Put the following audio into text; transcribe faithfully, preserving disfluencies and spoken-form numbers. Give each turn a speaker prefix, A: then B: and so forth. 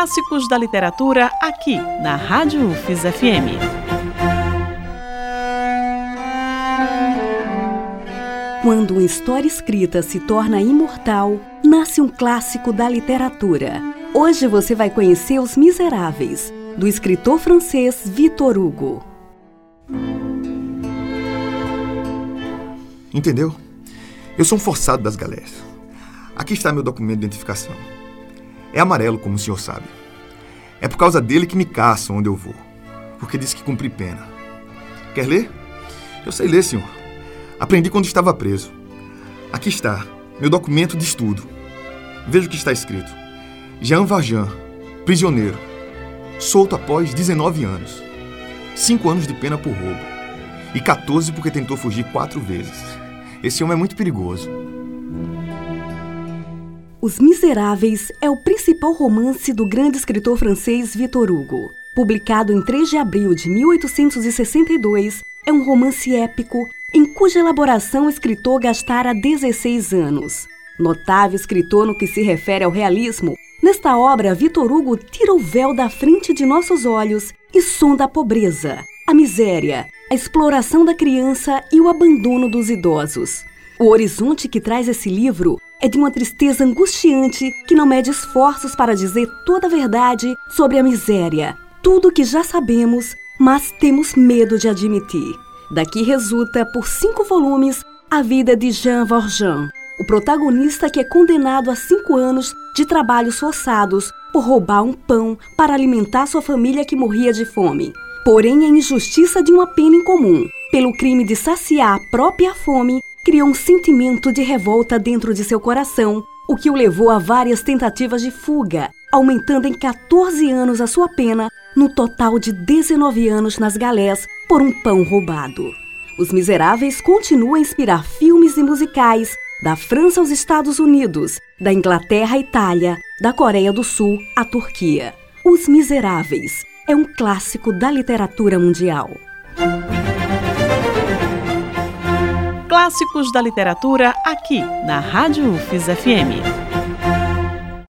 A: Clássicos da literatura aqui na Rádio U F S F M.
B: Quando uma história escrita se torna imortal, nasce um clássico da literatura. Hoje você vai conhecer Os Miseráveis, do escritor francês Victor Hugo.
C: Entendeu? Eu sou um forçado das galés. Aqui está meu documento de identificação. É amarelo, como o senhor sabe. É por causa dele que me caçam onde eu vou, porque disse que cumpri pena. Quer ler? Eu sei ler, senhor. Aprendi quando estava preso. Aqui está, meu documento de estudo. Veja o que está escrito. Jean Valjean, prisioneiro, solto após dezenove anos. cinco anos de pena por roubo. E quatorze porque tentou fugir quatro vezes. Esse homem é muito perigoso.
B: Os Miseráveis é o principal romance do grande escritor francês Victor Hugo. Publicado em três de abril de mil oitocentos e sessenta e dois, é um romance épico em cuja elaboração o escritor gastara dezesseis anos. Notável escritor no que se refere ao realismo, nesta obra Victor Hugo tira o véu da frente de nossos olhos e sonda a pobreza, a miséria, a exploração da criança e o abandono dos idosos. O horizonte que traz esse livro é de uma tristeza angustiante que não mede esforços para dizer toda a verdade sobre a miséria, tudo o que já sabemos, mas temos medo de admitir. Daqui resulta, por cinco volumes, a vida de Jean Valjean, o protagonista que é condenado a cinco anos de trabalhos forçados por roubar um pão para alimentar sua família que morria de fome. Porém, a injustiça de uma pena incomum, pelo crime de saciar a própria fome, criou um sentimento de revolta dentro de seu coração, o que o levou a várias tentativas de fuga, aumentando em quatorze anos a sua pena, no total de dezenove anos nas galés por um pão roubado. Os Miseráveis continuam a inspirar filmes e musicais da França aos Estados Unidos, da Inglaterra à Itália, da Coreia do Sul à Turquia. Os Miseráveis é um clássico da literatura mundial.
A: Clássicos da literatura aqui na Rádio U F S F M.